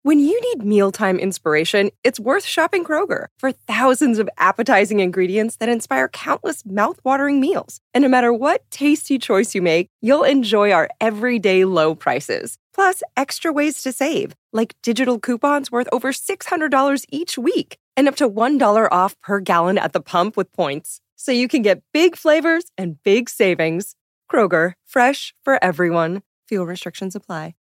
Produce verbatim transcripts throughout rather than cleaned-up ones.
When you need mealtime inspiration, it's worth shopping Kroger for thousands of appetizing ingredients that inspire countless mouth-watering meals. And no matter what tasty choice you make, you'll enjoy our everyday low prices. Plus, extra ways to save, like digital coupons worth over six hundred dollars each week and up to one dollar off per gallon at the pump with points. So you can get big flavors and big savings. Kroger, fresh for everyone. Fuel restrictions apply.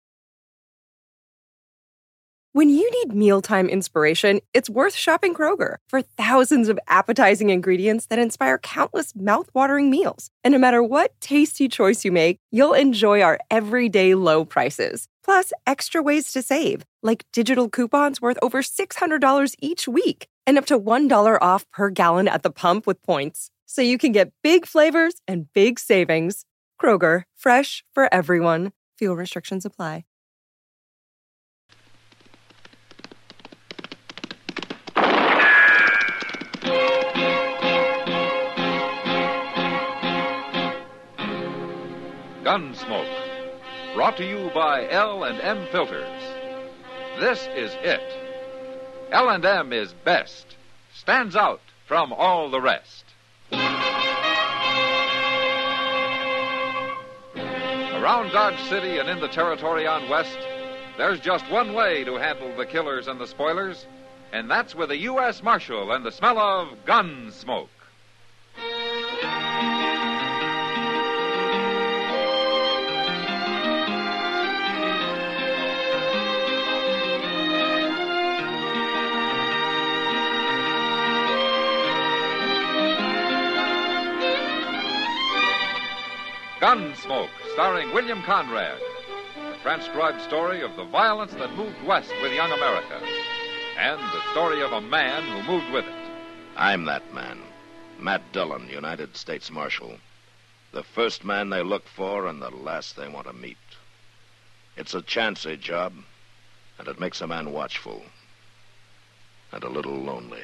When you need mealtime inspiration, it's worth shopping Kroger for thousands of appetizing ingredients that inspire countless mouth-watering meals. And no matter what tasty choice you make, you'll enjoy our everyday low prices. Plus, extra ways to save, like digital coupons worth over six hundred dollars each week and up to one dollar off per gallon at the pump with points. So you can get big flavors and big savings. Kroger, fresh for everyone. Fuel restrictions apply. Gunsmoke, brought to you by L and M Filters. This is it. L and M is best, stands out from all the rest. Around Dodge City and in the territory on West, there's just one way to handle the killers and the spoilers, and that's with a U S Marshal and the smell of Gunsmoke. Gunsmoke, starring William Conrad, the transcribed story of the violence that moved west with young America, and the story of a man who moved with it. I'm that man, Matt Dillon, United States Marshal. The first man they look for and the last they want to meet. It's a chancy job, and it makes a man watchful and a little lonely.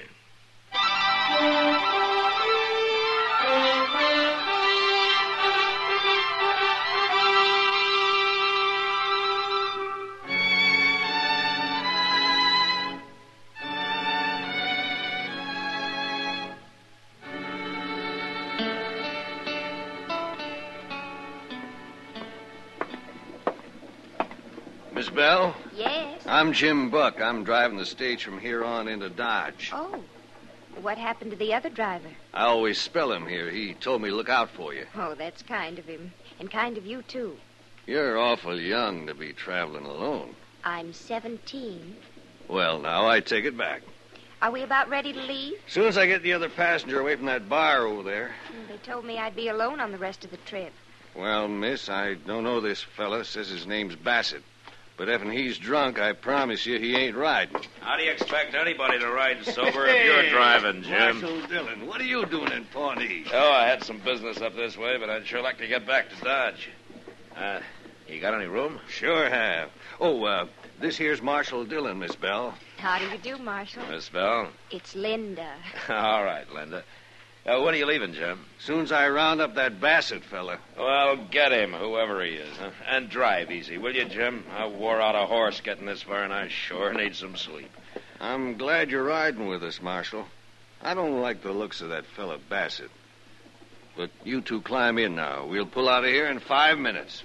Miss Bell? Yes? I'm Jim Buck. I'm driving the stage from here on into Dodge. Oh. What happened to the other driver? I always spell him here. He told me to look out for you. Oh, that's kind of him. And kind of you, too. You're awful young to be traveling alone. I'm seventeen. Well, now, I take it back. Are we about ready to leave? As soon as I get the other passenger away from that bar over there. They told me I'd be alone on the rest of the trip. Well, miss, I don't know this fella. Says his name's Bassett. But if he's drunk, I promise you he ain't riding. How do you expect anybody to ride sober if you're driving, Jim? Marshal Dillon, what are you doing in Pawnee? Oh, I had some business up this way, but I'd sure like to get back to Dodge. Uh, you got any room? Sure have. Oh, uh, this here's Marshal Dillon, Miss Bell. How do you do, Marshal? Miss Bell? It's Linda. All right, Linda. Uh, when are you leaving, Jim? Soon as I round up that Bassett fella. Well, get him, whoever he is. Huh? And drive easy, will you, Jim? I wore out a horse getting this far, and I sure need some sleep. I'm glad you're riding with us, Marshal. I don't like the looks of that fella Bassett. But you two climb in now. We'll pull out of here in five minutes.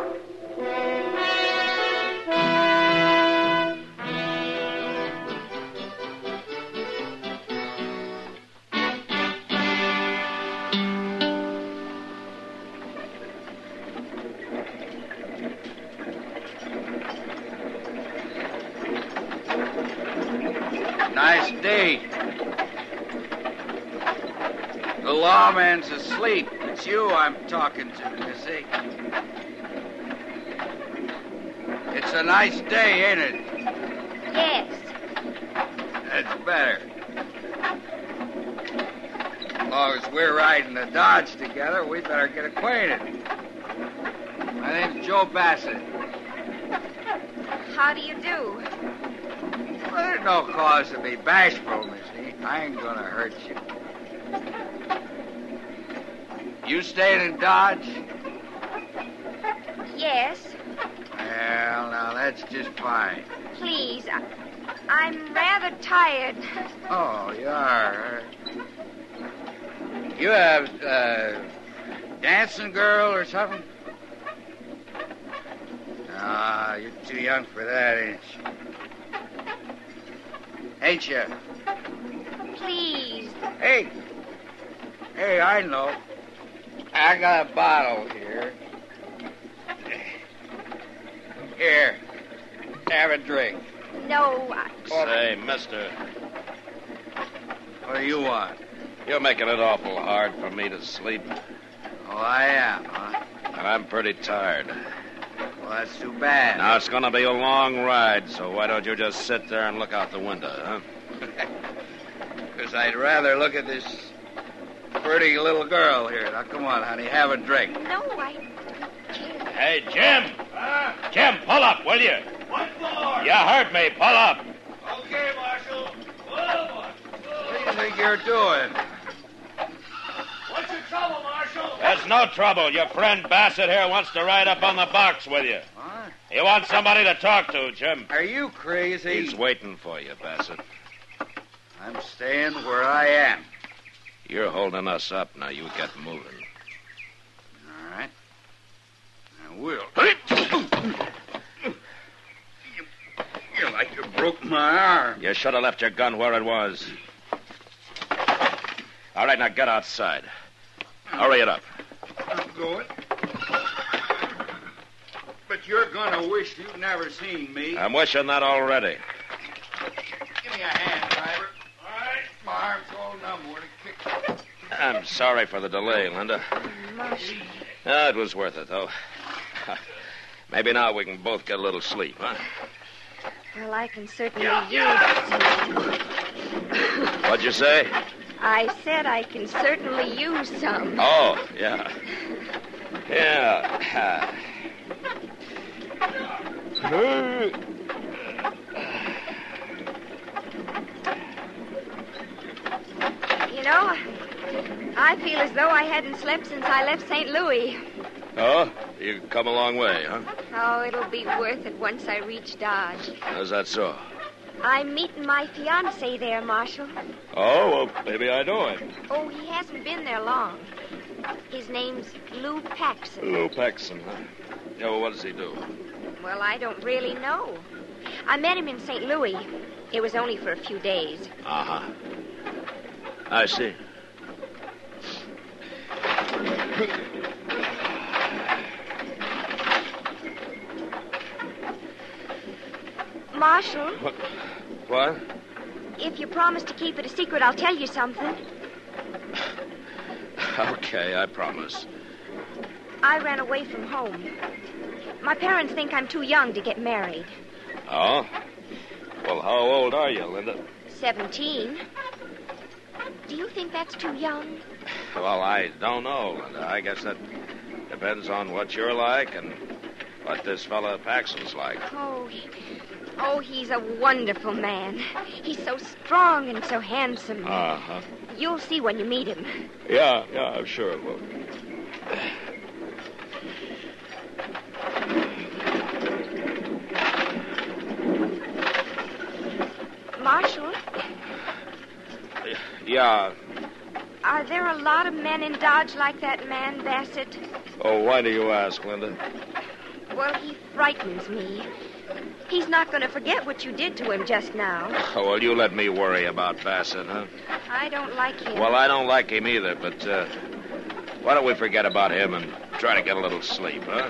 Nice day. The lawman's asleep. It's you I'm talking to, Missy. It's a nice day, ain't it? Yes. That's better. As long as we're riding the Dodge together, we better get acquainted. My name's Joe Bassett. How do you do? Well, there's no cause to be bashful, Missy. I ain't gonna hurt you. You staying in Dodge? Yes. Yeah, Well, now, that's just fine. Please, I, I'm rather tired. Oh, you are. You have, uh, dancing girl or something? Ah, you're too young for that, ain't you? Ain't you? Please. Hey. Hey, I know. I got a bottle here. Here. Have a drink. No, I... Say, mister, What do you want? you're making it awful hard for me to sleep. Oh, I am, huh? And I'm pretty tired. Well, that's too bad. Now, it's going to be a long ride, so why don't you just sit there and look out the window, huh? Because I'd rather look at this pretty little girl here. Now, come on, honey, have a drink. No, I... Hey, Jim! Jim, pull up, will you? What for? You heard me. Pull up. Okay, Marshal. Whoa, What do you think you're doing? What's your trouble, Marshal? There's no trouble. Your friend Bassett here wants to ride up on the box with you. Huh? He wants somebody to talk to, Jim. Are you crazy? He's waiting for you, Bassett. I'm staying where I am. You're holding us up. Now you get moving. All right. I will. you, you like you broke my arm. You should have left your gun where it was. All right, now get outside. Hurry it up. I'm going. But you're gonna wish you'd never seen me. I'm wishing that already. Give me a hand, driver. All right. My arm's all numb. Where to kick? I'm sorry for the delay, Linda. Marshal. Ah, it was worth it, though. Maybe now we can both get a little sleep, huh? Well, I can certainly use some. What'd you say? I said I can certainly use some. Oh, yeah. Yeah. You know, I feel as though I hadn't slept since I left Saint Louis. Oh, you've come a long way, huh? Oh, it'll be worth it once I reach Dodge. How's that so? I'm meeting my fiancé there, Marshal. Oh, well, maybe I know him. Oh, he hasn't been there long. His name's Lou Paxson. Lou Paxson, huh? Yeah, well, what does he do? Well, I don't really know. I met him in Saint Louis. It was only for a few days. Uh-huh. I see. Marshal, What? What? if you promise to keep it a secret, I'll tell you something. Okay, I promise. I ran away from home. My parents think I'm too young to get married. Oh? Well, how old are you, Linda? Seventeen. Do you think that's too young? Well, I don't know, Linda. I guess that depends on what you're like and what this fella Paxson's like. Oh, he, oh, he's a wonderful man. He's so strong and so handsome. Uh-huh. You'll see when you meet him. Yeah, yeah, I'm sure it will. Marshal, Yeah. are there a lot of men in Dodge like that man, Bassett? Oh, why do you ask, Linda? Well, he frightens me. He's not going to forget what you did to him just now. Oh, well, you let me worry about Bassett, huh? I don't like him. Well, I don't like him either, but uh, why don't we forget about him and try to get a little sleep, huh?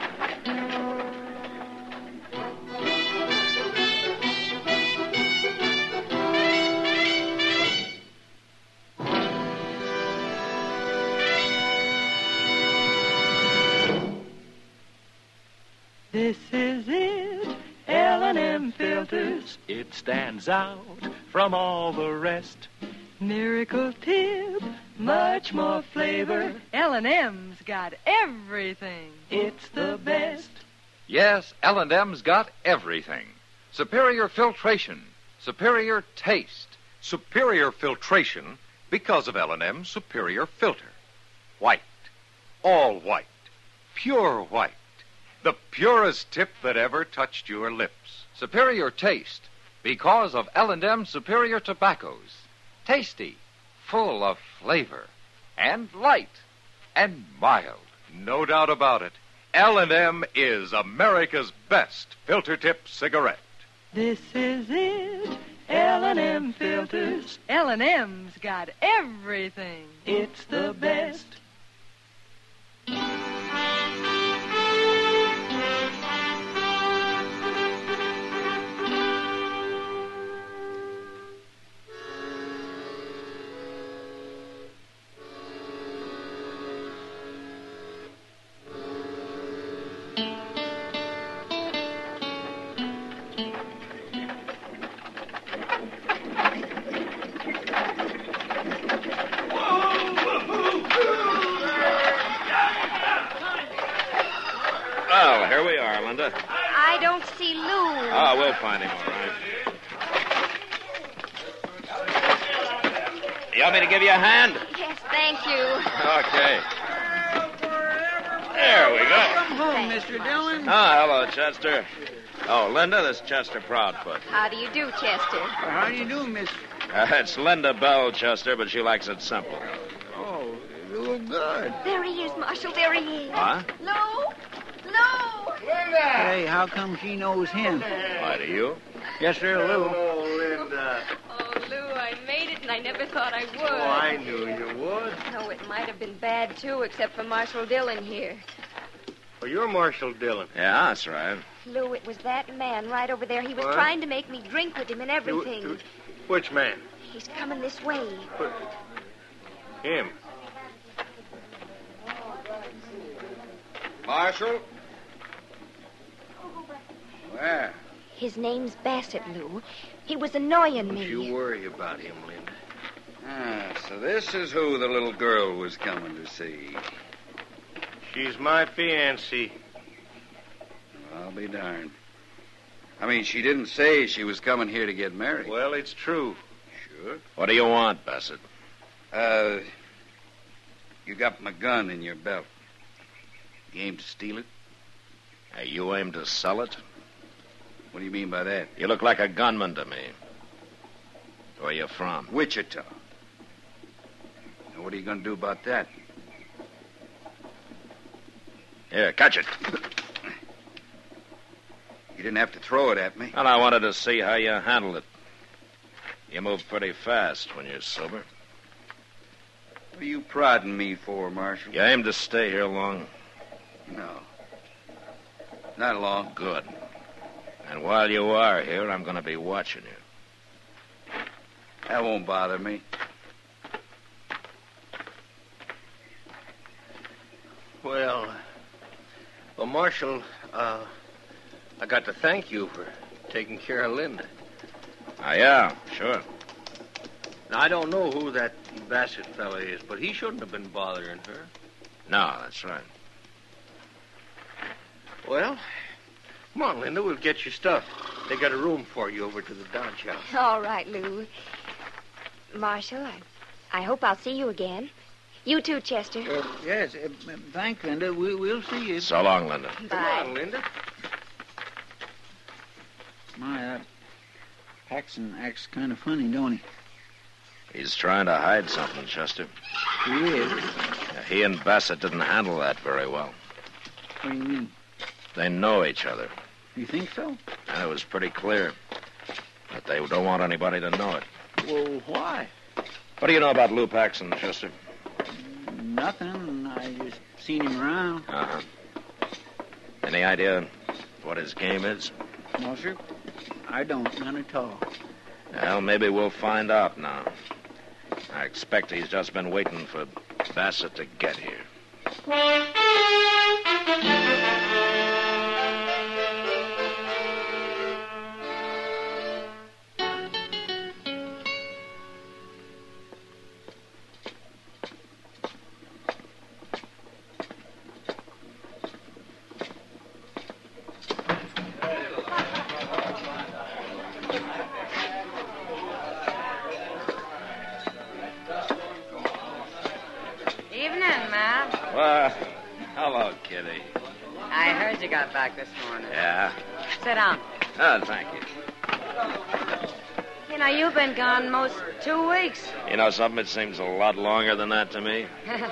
This is it, L and M Filters. It stands out from all the rest. Miracle tip, much more flavor. L and M's got everything. It's the best. Yes, L and M's got everything. Superior filtration, superior taste. Superior filtration because of L and M's superior filter. White. All white. Pure white. The purest tip that ever touched your lips. Superior taste because of L and M Superior Tobaccos. Tasty, full of flavor, and light, and mild. No doubt about it. L and M is America's best filter tip cigarette. This is it. L and M filters. L and M's got everything. It's the best. Well, here we are, Linda. I don't see Lou. Oh, we'll find him, all right. You want me to give you a hand? Yes, thank you. Okay. There we go. Come home, Mister Dillon. Oh, hello, Chester. Oh, Linda, this is Chester Proudfoot. How do you do, Chester? Well, how do you do, Miss? Uh, it's Linda Bell, Chester, but she likes it simple. Oh, you look good. There he is, Marshal. There he is. Huh? Lou? Lou? Hey, how come she knows him? Why do you? Yes, sir, Lou. Oh, Linda. Oh, Lou, I made it, and I never thought I would. Oh, I knew you would. No, it might have been bad, too, except for Marshal Dillon here. Well, you're Marshal Dillon. Yeah, that's right. Lou, it was that man right over there. He was What? trying to make me drink with him and everything. You- you- Which man? He's coming this way. Him. Marshal? Where? His name's Bassett, Lou. He was annoying Don't me. you worry about him, Linda. Ah, so this is who the little girl was coming to see. She's my fiancée. I'll be darned. I mean, she didn't say she was coming here to get married. Well, it's true. Sure. What do you want, Bassett? Uh, you got my gun in your belt. You aim to steal it? Hey, you aim to sell it? What do you mean by that? You look like a gunman to me. Where you from? Wichita. Now, what are you going to do about that? Here, catch it. You didn't have to throw it at me. And I wanted to see how you handled it. You move pretty fast when you're sober. What are you prodding me for, Marshal? You aim to stay here long? No. Not long. Good. And while you are here, I'm going to be watching you. That won't bother me. Well, well, Marshal, uh, I got to thank you for taking care of Linda. Ah, yeah, sure. Now, I don't know who that Bassett fella is, but he shouldn't have been bothering her. No, that's right. Well, come on, Linda, we'll get your stuff. They got a room for you over to the Dodge House. All right, Lou. Marshal, I, I hope I'll see you again. You too, Chester. Uh, yes, uh, thanks, Linda. We, we'll see you. So long, Linda. Come on, Linda. My, that Paxton acts kind of funny, don't he? He's trying to hide something, Chester. He is. Yeah, he and Bassett didn't handle that very well. What do you mean? They know each other. You think so? And it was pretty clear. But they don't want anybody to know it. Well, why? What do you know about Lou Paxton, Chester? Nothing. I just seen him around. Uh-huh. Any idea what his game is? No, sir. I don't. None at all. Well, maybe we'll find out now. I expect he's just been waiting for Bassett to get here. Evening, Ma. Well, hello, Kitty. you got back this morning. Yeah. Sit down. Oh, thank you. You know, you've been gone most two weeks. You know something? It seems a lot longer than that to me.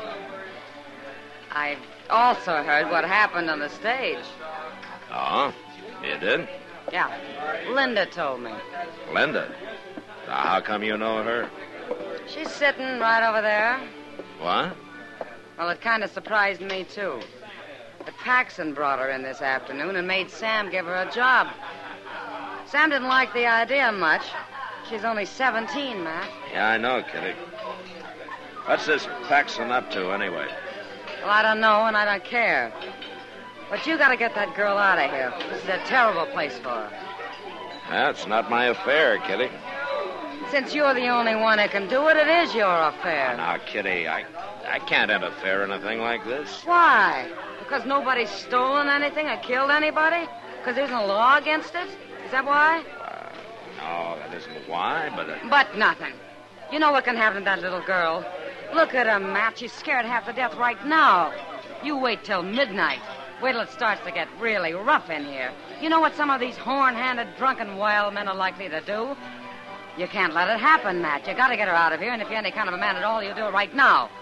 I also heard what happened on the stage. Oh? You did? Yeah. Linda told me. Linda? Now, how come you know her? She's sitting right over there. What? Well, it kind of surprised me, too. The Paxson brought her in this afternoon and made Sam give her a job. Sam didn't like the idea much. She's only seventeen, Matt. Yeah, I know, Kitty. What's this Paxson up to, anyway? Well, I don't know, and I don't care. But you got to get that girl out of here. This is a terrible place for her. That's not my affair, Kitty. Since you're the only one who can do it, it is your affair. Now, Kitty, I, I can't interfere in a thing like this. Why? Because nobody's stolen anything or killed anybody? Because there's no law against it? Is that why? Uh, no, that isn't why, but... Uh... But nothing. You know what can happen to that little girl. Look at her, Matt. She's scared half to death right now. You wait till midnight. Wait till it starts to get really rough in here. You know what some of these horn-handed, drunken wild men are likely to do? You can't let it happen, Matt. You got to get her out of here, and if you're any kind of a man at all, you do it right now.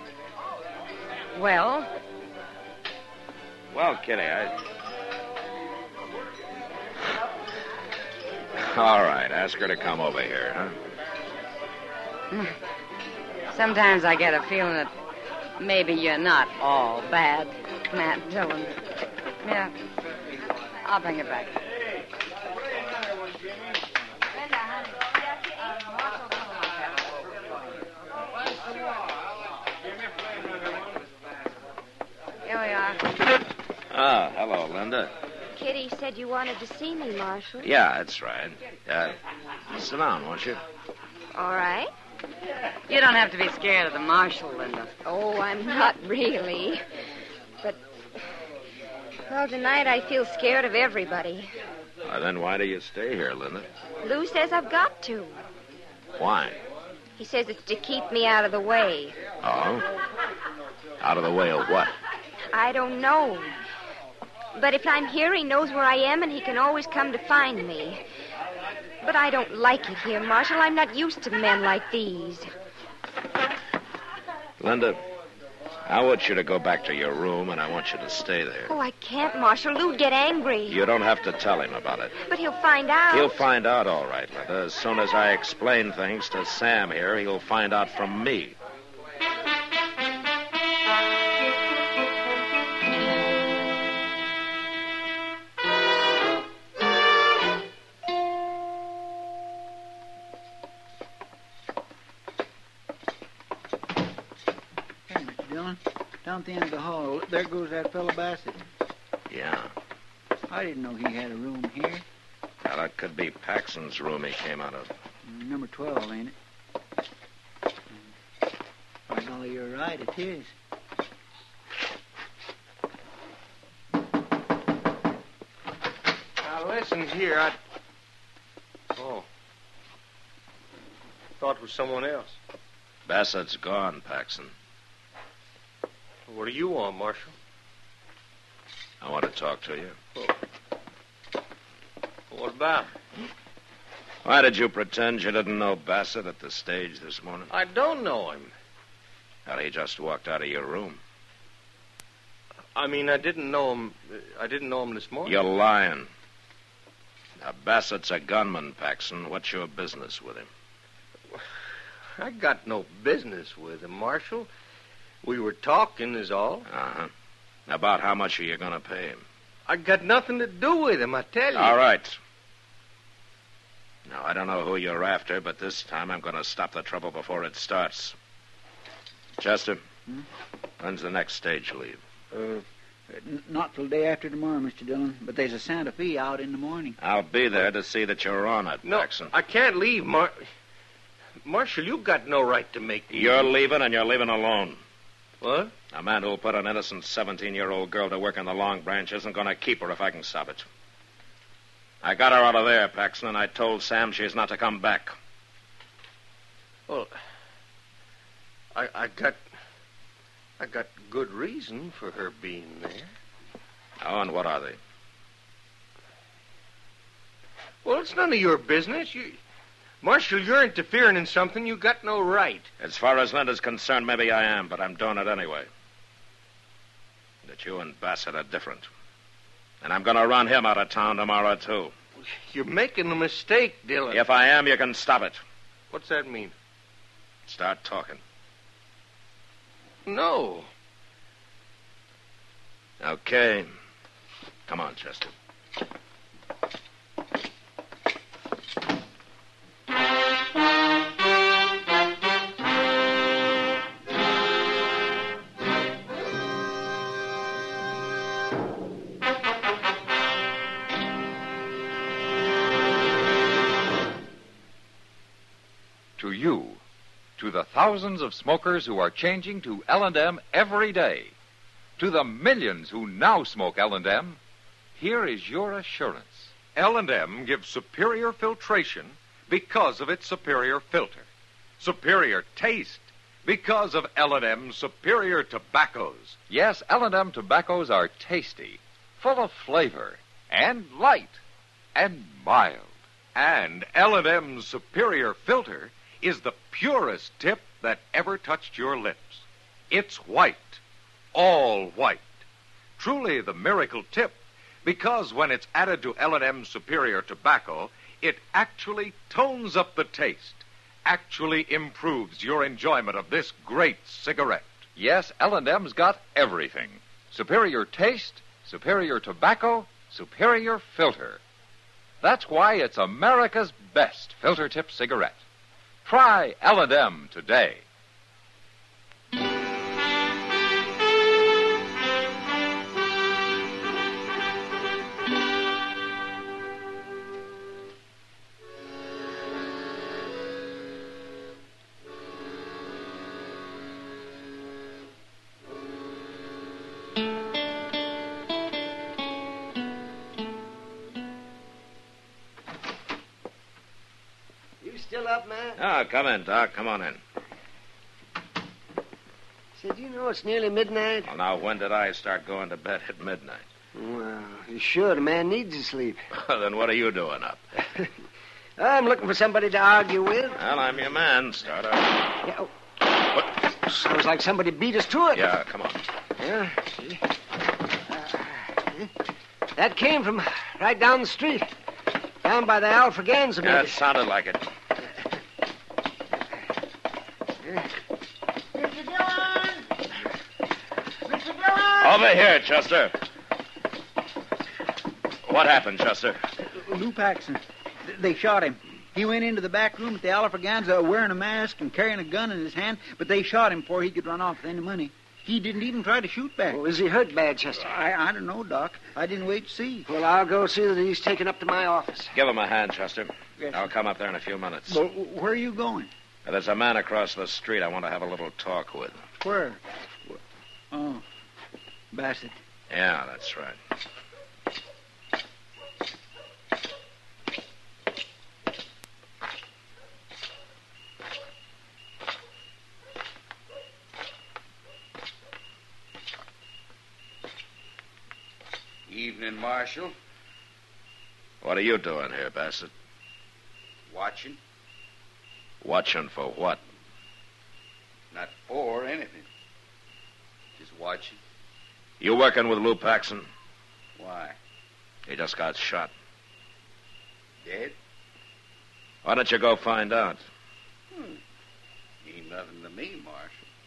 Well? Well, Kitty, I... All right, ask her to come over here, huh? Sometimes I get a feeling that maybe you're not all bad, Matt Dillon. Yeah. I'll bring it back. Here we are. Ah, hello, Linda. Kitty said you wanted to see me, Marshal. Yeah, that's right. Uh, sit down, won't you? All right. You don't have to be scared of the marshal, Linda. Oh, I'm not really. But, well, tonight I feel scared of everybody. Well, then why do you stay here, Linda? Lou says I've got to. Why? He says it's to keep me out of the way. Oh? Out of the way of what? I don't know. But if I'm here, he knows where I am, and he can always come to find me. But I don't like it here, Marshal. I'm not used to men like these. Linda, I want you to go back to your room, and I want you to stay there. Oh, I can't, Marshal. Lou'd get angry. You don't have to tell him about it. But he'll find out. He'll find out, all right, Linda. As soon as I explain things to Sam here, he'll find out from me. Down at the end of the hall, there goes that fellow Bassett. Yeah. I didn't know he had a room here. Well, that could be Paxson's room he came out of. Number twelve, ain't it? By golly, you're right, it is. Now, listen here, I... Oh. Thought it was someone else. Bassett's gone, Paxson. What do you want, Marshal? I want to talk to you. Oh. What about? Why did you pretend you didn't know Bassett at the stage this morning? I don't know him. Well, he just walked out of your room. I mean, I didn't know him. I didn't know him this morning. You're lying. Now, Bassett's a gunman, Paxson. What's your business with him? I got no business with him, Marshal. We were talking, is all. Uh-huh. About how much are you going to pay him? I got nothing to do with him, I tell you. All right. Now, I don't know who you're after, but this time I'm going to stop the trouble before it starts. Chester, hmm? when's the next stage leave? Uh, n- not till day after tomorrow, Mister Dillon. But there's a Santa Fe out in the morning. I'll be there to see that you're on it, no, Paxson. I can't leave, Mar... Marshal, you've got no right to make me... You're leaving, and you're leaving alone. What? A man who'll put an innocent seventeen-year-old girl to work in the Long Branch isn't going to keep her if I can stop it. I got her out of there, Paxson, and I told Sam she's not to come back. Well, I, I got... I got good reason for her being there. Oh, and what are they? Well, it's none of your business. You, Marshal, you're interfering in something you got no right. As far as Linda's concerned, maybe I am, but I'm doing it anyway. That you and Bassett are different. And I'm going to run him out of town tomorrow, too. You're making a mistake, Dillon. If I am, you can stop it. What's that mean? Start talking. No. Okay. Come on, Chester. To you, to the thousands of smokers who are changing to L and M every day, to the millions who now smoke L and M, here is your assurance. L and M gives superior filtration because of its superior filter. Superior taste because of L and M's superior tobaccos. Yes, L and M tobaccos are tasty, full of flavor, and light, and mild. And L and M's superior filter is the purest tip that ever touched your lips. It's white, all white. Truly the miracle tip, because when it's added to L and M's superior tobacco, it actually tones up the taste, actually improves your enjoyment of this great cigarette. Yes, L and M's got everything. Superior taste, superior tobacco, superior filter. That's why it's America's best filter tip cigarette. Try L and M today. Still up, man? Ah, come in, Doc. Come on in. Said, you know it's nearly midnight? Well, now, when did I start going to bed at midnight? Well, you should. A man needs his sleep. Then what are you doing up? I'm looking for somebody to argue with. Well, I'm your man. Start out. Yeah, oh. What? Sounds like somebody beat us to it. Yeah, come on. Yeah, see? Uh, that came from right down the street. Down by the Alfraganza. Yeah, it sounded like it. Mister Dillon! Mister Dillon! Over here, Chester. What happened, Chester? Lou Paxson. They shot him. He went into the back room at the Alfraganza wearing a mask and carrying a gun in his hand, but they shot him before he could run off with any money. He didn't even try to shoot back. Well, is he hurt bad, Chester? I, I don't know, Doc. I didn't wait to see. Well, I'll go see that he's taken up to my office. Give him a hand, Chester. Yes. I'll come up there in a few minutes. Well, where are you going? There's a man across the street I want to have a little talk with. Where? Oh, Bassett. Yeah, that's right. Evening, Marshal. What are you doing here, Bassett? Watching. Watching for what? Not for anything. Just watching. You working with Lou Paxson? Why? He just got shot. Dead? Why don't you go find out? Hmm. Ain't nothing to me, Marshal.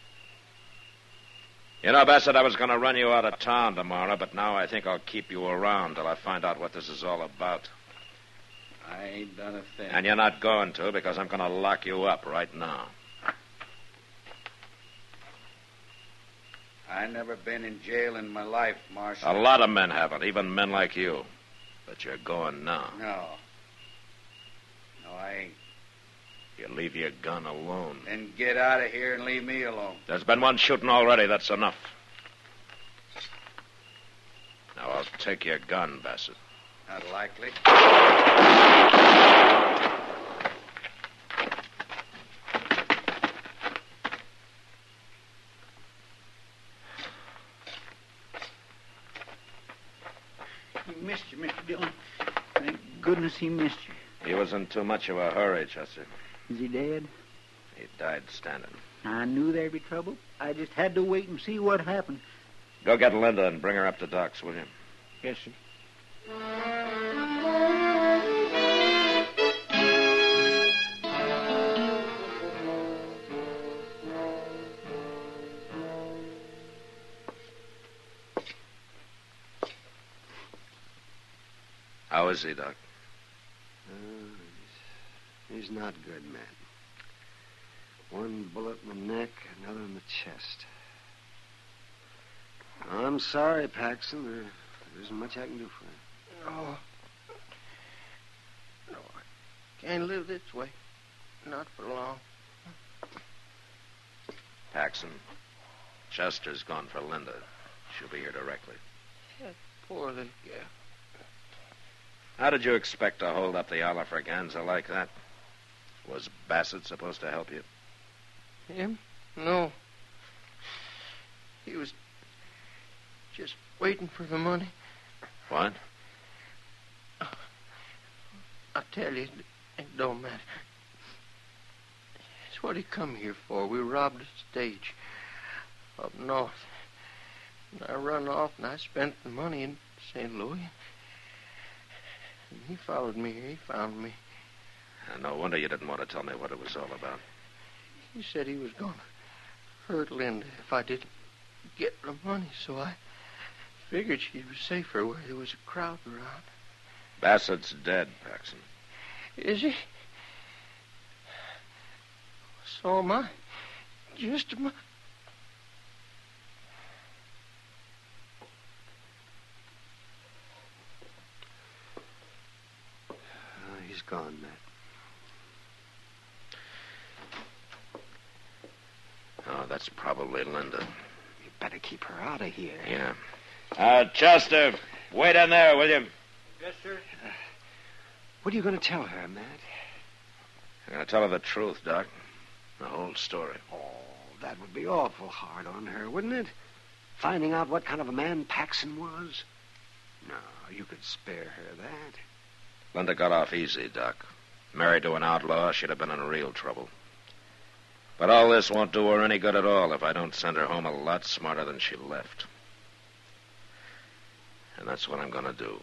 You know, Bassett, I was going to run you out of town tomorrow, but now I think I'll keep you around till I find out what this is all about. I ain't done a thing. And you're not going to, because I'm going to lock you up right now. I never been in jail in my life, Marshal. A lot of men haven't, even men like you. But you're going now. No. No, I ain't. You leave your gun alone. Then get out of here and leave me alone. There's been one shooting already. That's enough. Now, I'll take your gun, Bassett. Not likely. goodness he missed you. He was in too much of a hurry, Chester. Is he dead? He died standing. I knew there'd be trouble. I just had to wait and see what happened. Go get Linda and bring her up to Doc's, will you? Yes, sir. How is he, Doc? Uh, he's, he's not good, Matt. One bullet in the neck, another in the chest. I'm sorry, Paxton. There, there isn't much I can do for you. No. No, I can't live this way. Not for long. Paxton, Chester's gone for Linda. She'll be here directly. That poor little girl. How did you expect to hold up the Alafraganza like that? Was Bassett supposed to help you? Him? No. He was just waiting for the money. What? I tell you, it don't matter. It's what he come here for. We robbed a stage up north. And I run off and I spent the money in Saint Louis. And he followed me here. He found me. Uh, no wonder you didn't want to tell me what it was all about. He said he was going to hurt Linda if I didn't get the money, so I figured she'd be safer where there was a crowd around. Bassett's dead, Paxton. Is he? So am I. Just a... Oh, he's gone, Matt. Oh, that's probably Linda. You better keep her out of here. Yeah. Uh, Chester, wait in there, will you? Yes, sir. Uh, what are you going to tell her, Matt? I'm going to tell her the truth, Doc. The whole story. Oh, that would be awful hard on her, wouldn't it? Finding out what kind of a man Paxton was? No, you could spare her that. Linda got off easy, Doc. Married to an outlaw, she'd have been in real trouble. But all this won't do her any good at all if I don't send her home a lot smarter than she left. And that's what I'm going to do.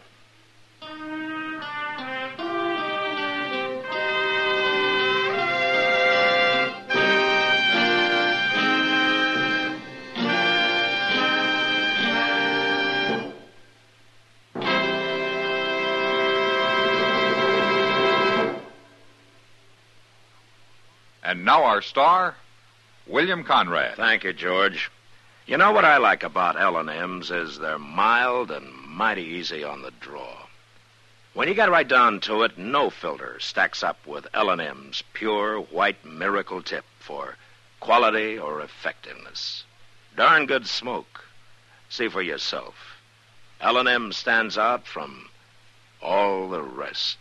And now our star, William Conrad. Thank you, George. You know what I like about L and M's is they're mild and mighty easy on the draw. When you get right down to it, no filter stacks up with L and M's pure white miracle tip for quality or effectiveness. Darn good smoke. See for yourself. L and M stands out from all the rest.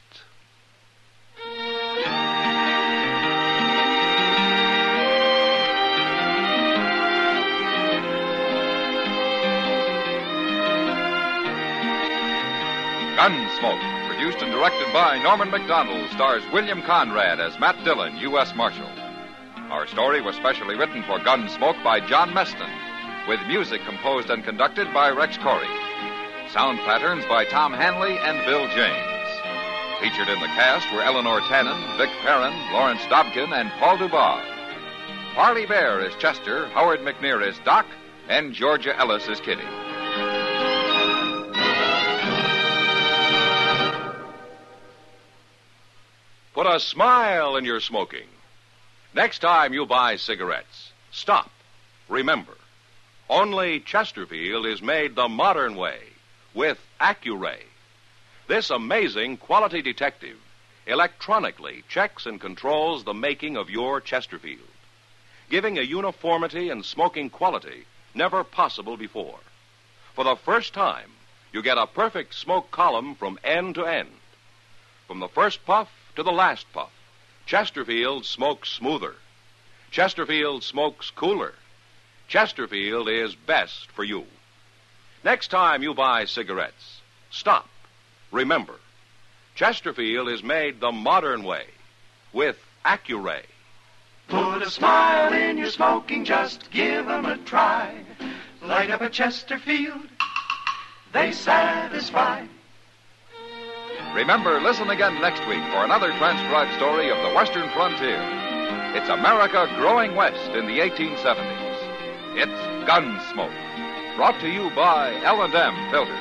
Gunsmoke, produced and directed by Norman Macdonald, stars William Conrad as Matt Dillon, U S Marshal. Our story was specially written for Gunsmoke by John Meston, with music composed and conducted by Rex Corey. Sound patterns by Tom Hanley and Bill James. Featured in the cast were Eleanor Tannen, Vic Perrin, Lawrence Dobkin, and Paul Dubois. Parley Bear is Chester, Howard McNear is Doc, and Georgia Ellis is Kitty. Put a smile in your smoking. Next time you buy cigarettes, stop. Remember, only Chesterfield is made the modern way with Accuray. This amazing quality detective electronically checks and controls the making of your Chesterfield, giving a uniformity and smoking quality never possible before. For the first time, you get a perfect smoke column from end to end. From the first puff to the last puff, Chesterfield smokes smoother. Chesterfield smokes cooler. Chesterfield is best for you. Next time you buy cigarettes, stop. Remember, Chesterfield is made the modern way with Accuray. Put a smile in your smoking, just give 'em a try. Light up a Chesterfield, they satisfy. Remember, listen again next week for another transcribed story of the Western frontier. It's America growing west in the eighteen seventies. It's Gunsmoke, brought to you by L and M Filters.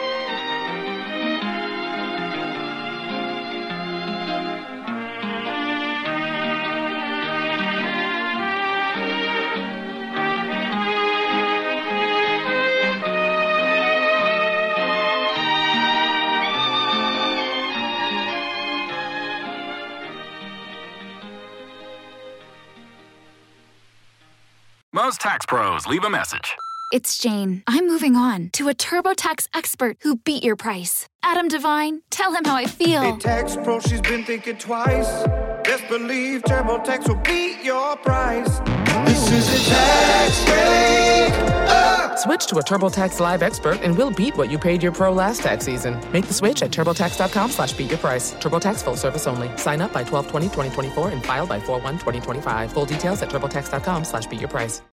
Most tax pros leave a message. It's Jane. I'm moving on to a TurboTax expert who beat your price. Adam Devine, tell him how I feel. Hey, tax pro, she's been thinking twice. Best believe TurboTax will beat your price. This is a tax break. Uh. Switch to a TurboTax Live expert and we'll beat what you paid your pro last tax season. Make the switch at TurboTax.com slash beat your price. TurboTax full service only. Sign up by twelve twenty twenty twenty-four and file by four one twenty twenty-five. Full details at TurboTax.com slash beat your price.